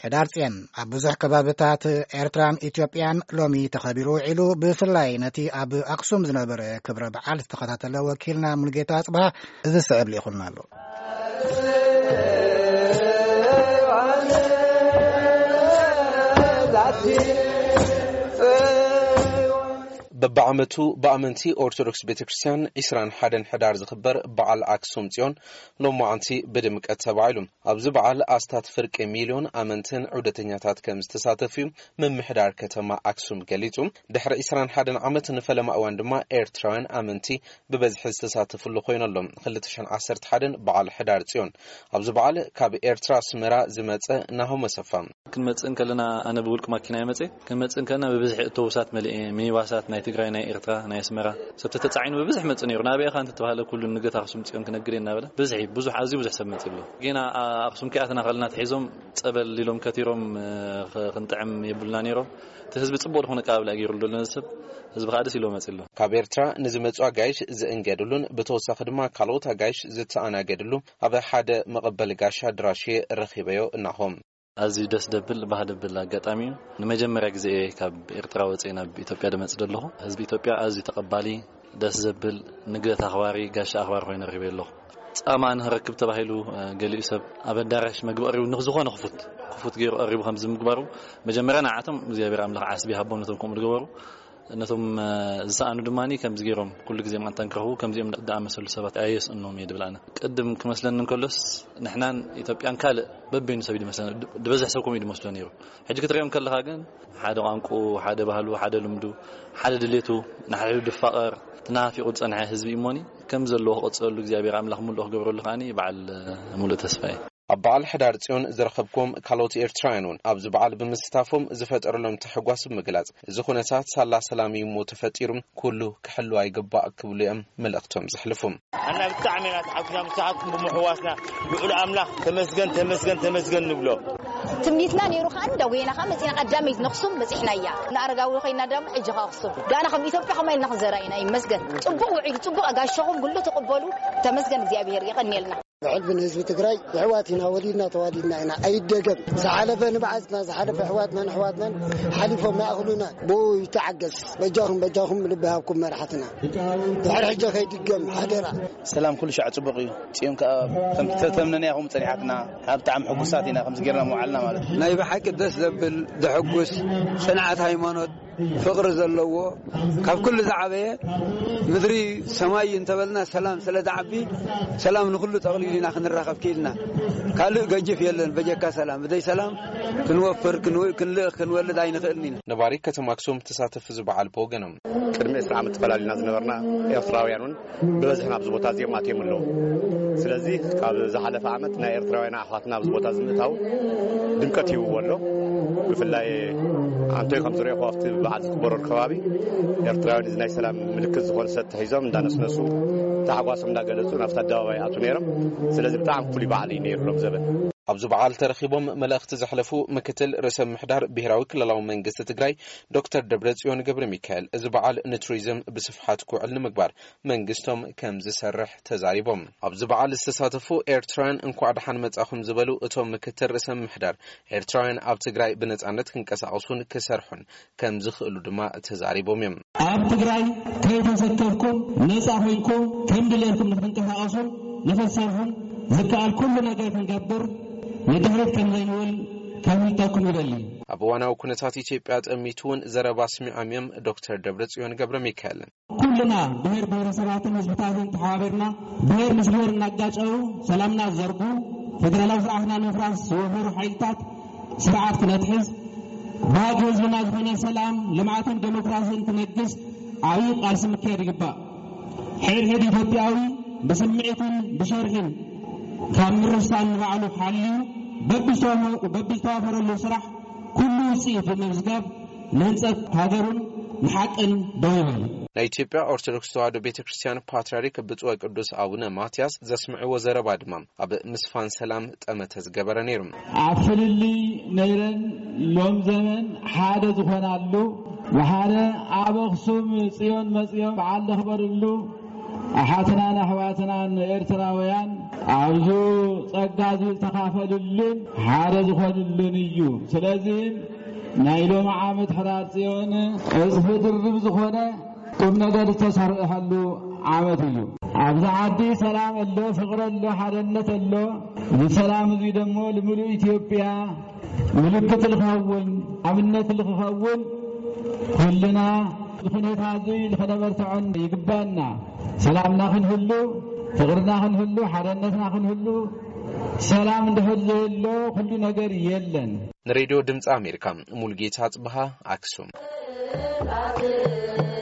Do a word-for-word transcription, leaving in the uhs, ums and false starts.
ሕዳር ጽዮን ኣብ ብዙሕ ከባቢታት ኤርትራን ኢትዮጵያን ሎሚ ተኸቢሩ ዒሉ ብፍላይ ነቲ ኣብ ኣክሱም ዝነበረ ክብረ በዓል ዝተኸታተለ ወኪልና ሙልጌታ ጽባህ እዚ ስዕብ ሊኹልና ኣሎ በባዓመቱ በአመንቲ ኦርቶዶክስ ቤተክርስቲያን عشرين حدن حدار ዝኽበር በዓል አክሱም ጽዮን ሎማዓንቲ በድምቀት ተባይሉ ኣብዚ በዓል ኣስታት ፍርቂ ሚሊዮን ኣመንትን ዑደተኛታት ከም ዝተሳተፉ መምሕዳር ከተማ አክሱም ገሊጹ ድሕሪ عشرين حدن ዓመት ንፈለማ እዋን ድማ ኤርትራውያን ኣመንቲ ብበዝሒ ዝተሳተፉሉ ኮይኖሎም ሁለት ሺህ ዓሰርተ ሓደ በዓል ሕዳር ጽዮን ኣብዚ በዓል ካብ ኤርትራ ስመራ ዝመጸ ናሆም መሰፋ ክንመጽን ከለና ኣነ ብውልቅ ማኪና ይመጽ ክንመጽን ከለና ብበዝሒ ኣውቶቡሳት መልእ ሚኒባሳት ናይ ትግራይ ናይ ኤርትራ ናይ ስመራ ሰብተ ተጻዒኑ በብዝሕ መጽን ይሩ ናበይ ኻንተ ተባሃለ ኩሉ ንገት አክሱም ጽዮን ክነግርና በለ በዝሒ ብዙሕ ኣዝዩ ብዙሕ ሰብ መጽሉ ጌና አክሱም ከኣተና ኸልና ተሒዞም ጸበል ሊሎም ከቲሮም ክንጥዕም ይብልና ነይሮም ተህዝብ ጽቡቕ ሆነ ቃብላ ገይሩሉ ለነሰብ ህዝብ ኻደስ ኢሎ መጽሉ ካብ ኤርትራ ንዝመጹ ጋይሽ ዝእንገድሉን በተወሳኺ ድማ ካልኦት ጋይሽ ዝተኣናገድሉ ኣብ ሓደ መቐበል ጋሻ ድራሽ ረኺበዮ እናሆም ኣዝዩ ደስ ደብል ባህደብል አጋጣሚ ንመጀመሪያ ግዜ ካብ ኤርትራ ወጽና ኢትዮጵያ ደመጽ ደለኹ ህዝብ ኢትዮጵያ ኣዝዩ ተቀባሊ ደስ ዘብል ንገት አኽባሪ ጋሻ አኽባር ኮይኑ ረኺበሎ ጻማን ረክብ ተባሂሉ ገሊኡ ሰብ ኣብ ኣዳራሽ መግበሪው ንኽዝኾነ ክፉት ክፉት ገይሩ ቀሪቡ ከም ዝምግባሩ መጀመሪያ ንዓቶም እግዚአብሔር ኣምላኽ ዓስቢ ሃቦም ነቶም ከም ዝገበሩ ነቶም ዝሰኣኑ ድማኒ ከም ዝገይሮም ኩሉ ግዜ ማንታን ክረኽቡ ከም ዚኦም ዳኣመሰሉ ሰባት ኣየስ እኖም ይድብላና ቅድም ክመስለን እንከሎስ ንሕናን ኢትዮጵያን ካል በበይኑ ሰብ ይመስለን ድበዝሕ ሰብ ኮም ይመስለን ነይሩ ሕጂ ክትሪኦም ከለኻ ግን ሓደ ቋንቋ ሓደ ባህሉ ሓደ ልምዱ ሓደ ድሌቱ ንሓዱ ድፋቀር ተናፊቁ ጸንዐ ህዝቢ እሞኒ ከም ዘለዎ ቅጽሉ እግዚአብሔር ኣምላኽ ሙሉ ክገብረሉ ኻኒ በዓል ሙሉ ተስፋይ ኣብ በዓል ሕዳር ጽዮን ዝረኸብኩም ካልኦት ኤርትራውያን ኣብዚ በዓል ብምስታፎም ዝፈጠረሎም ተሕጓስ ምግላጽ እዚ ኩነታት ሳላ ሰላም ይሞ ተፈጢሩ ኩሉ ክሕሉ አይግባእ ክብሉ እዮም መልእኽቶም ዘሕልፉም ኣና ብጣዕሚ ኢና ተሓጉስና ምሳሓኩም ብምሕዋስና ልዑል ኣምላኽ ተመስገን ተመስገን ተመስገን ንብሎ ትምኒትና ነይሩ ኻን ዳዊና ኻን መጽና ቀዳመይ ንኽሱም በጽሕናያ ናርጋው ኸይና ደም ሕጂ ኻኽሱም ጋና ከም ኢትዮጵያ ኸማይ ንኽዘራይና ይመስገን ጽቡቕ ውዒድ ጽቡቕ ኣጋሸኹም ሁሉ ተቀበሉ ተመስገን እግዚአብሔር ይቀኒልና بعلبنا حزب تግራይ حواتنا ولينا توالينا انا ايدغم زحلفه نبعثنا زحلفه حواتنا حواتنا حلفهم ما اخلونا بو يتعجز بجاهم بجاهم لبهاكم مرحتنا دحر حجه كيدغم حدرا سلام كل شيء صبغي صيام كم تتمننا ياهم صريحتنا ابتعم حقوساتنا خمس غيرنا موعلنا ማለት ናይ በሐቅ ደስ ዘብል ደሕጉስ صنعت ሃይማኖት ፍቅር ዘለዎ ካብ ኩሉ ዝዓበየ ምድሪ ሰማይ እንተበልና ሰላም ስለዳዓቢ ሰላም ንኩሉ ጠቅሊልና ክንራኸብ ከይልና ካልእ ገጅፍ የለን በጀካ ሰላም በደይ ሰላም ክንወፍር ክንልእ ክንወልድ አይንኽእልኒና ነባሪ ከተማ አክሱም ተሳተፍ ዝበዓል በወገኖም ቅድመ አስራ ዓመት ተፈላሊና ዝነበርና ኤርትራውያኑን በበዝሕና ብዙ ቦታ እዚኦም ኣትዮም ኣለዉ ስለዚህ ካብ ዝሓለፈ ዓመት ናይ ኤርትራውያን ኣሕዋትና ብዙ ቦታ ዝምታው ድምቀት ይውዎ ኣሎ ብፍላይ አንቶይ ከም ዝሪኦ ኸፍቲ በዓል ዝክበረሉ ከባቢ ኤርትራውያን ናይ ሰላም ምልክት ዝኾነ ሰጥ ሒዞም እንዳነስነሱ ተሓጓሶም እንዳገለጹ ናብቲ ኣደባባይ ኣቱ ነይሮም ስለዚህ ብጣዕሚ ፍሉይ በዓል እዩ ነይሩሎም ዘበን ኣብዚ በዓል ተረኺቦም መልእኽቲ ዘሕለፉ ምክትል ርእሰ ምሕዳር ብሄራዊ ክልላዊ መንግስቲ ትግራይ ዶክተር ደብረጽዮን ገብረ ሚካኤል እዚ በዓል ንቱሪዝም ብስፍሓት ክውዕል ንምግባር መንግስቶም ከም ዝሰርሕ ተዛሪቦም ኣብዚ በዓል ዝተሳተፉ ኤርትራውያን እንኳዕ ደሓን መጻኹም ዝበሉ እቶም ምክትል ርእሰ ምሕዳር ኤርትራውያን ኣብ ትግራይ ብነጻነት ክንቀሳቀሱን ክሰርሑን ከም ዝኽእሉ ድማ ተዛሪቦም እዮም ኣብ ትግራይ ከይተሰከርኩም ነጻ ኮይንኩም ከም ድሌትኩም ንክንቀሳቀሱን ንኽሰርሑን ዝከኣል ኩሉ ነገር ክንገብር ንድሕሪት ከም ዘይንብል ከምልጠኩም ይደሊ ኣብ ዋናው ኩነታት ኢትዮጵያ ጠሚቱን ዘረባ ስሚዖም እዮም ዶክተር ደብረጽዮን ገብረ ሚካኤል ኩልና ብሄር ብሄረሰባትን ህዝብታትን ተሓባቢርና ብሄር ምስ ብሄር እናጋጨው ሰላምና ዘርጉ ፌደራላዊ ስርዓትና ንምፍራስ ዝወፈሩ ሓይልታት ስርዓት ክነትሕዝ ባግ ህዝብና ዝኾነ ሰላም ልምዓትን ዴሞክራሲን ክነግስ ዓብዪ ቃልሲ ምክያድ ይግባእ ሕድሕድ ኢትዮጵያዊ بسمعتن بشرحن كان مرسان وعلو حالي ببلتوه ببلتوه له صراح كل شيء في المزجاب ننسى هاجرون نحقن دويبل ኢትዮጵያ ኦርቶዶክስ ተዋሕዶ ቤተክርስቲያን ፓትርያርክ ብፁዕ ቅዱስ አቡነ ማትያስ ዘስምዑ ወዘረባ ድማ ኣብ ምስፋን ሰላም ጠመተ ዝገበረ ነይሮም አፍልሊ ነይረን ሎም ዘመን ሓደ ዝኾናሉ ወሓደ ኣብ አክሱም ጽዮን መጽዮም በዓል ለኽበርሉ أحاتنا نحواتنا إرتراويان عوزو تقاذل تخافللن حارز خللنيو سلازين نايلو معامد حراتيون ازفت الربز خونه كم نقدر تسرحلو عامتيو عبد عدي سلام الله فقر الله حرنة الله بسلام ذي دمو لملو إثيوبيا ملكة الخاون عملنة الخاون كلنا الخنيت هذه الخدمر تعن يقبلنا سلامنا خنهلو فقرنا خنهلو حرنتنا خنهلو سلام እንደهلو كل ነገር የለን ሬዲዮ ድምጽ አሜሪካ ሙልጌታ ጽብሃ አክሱም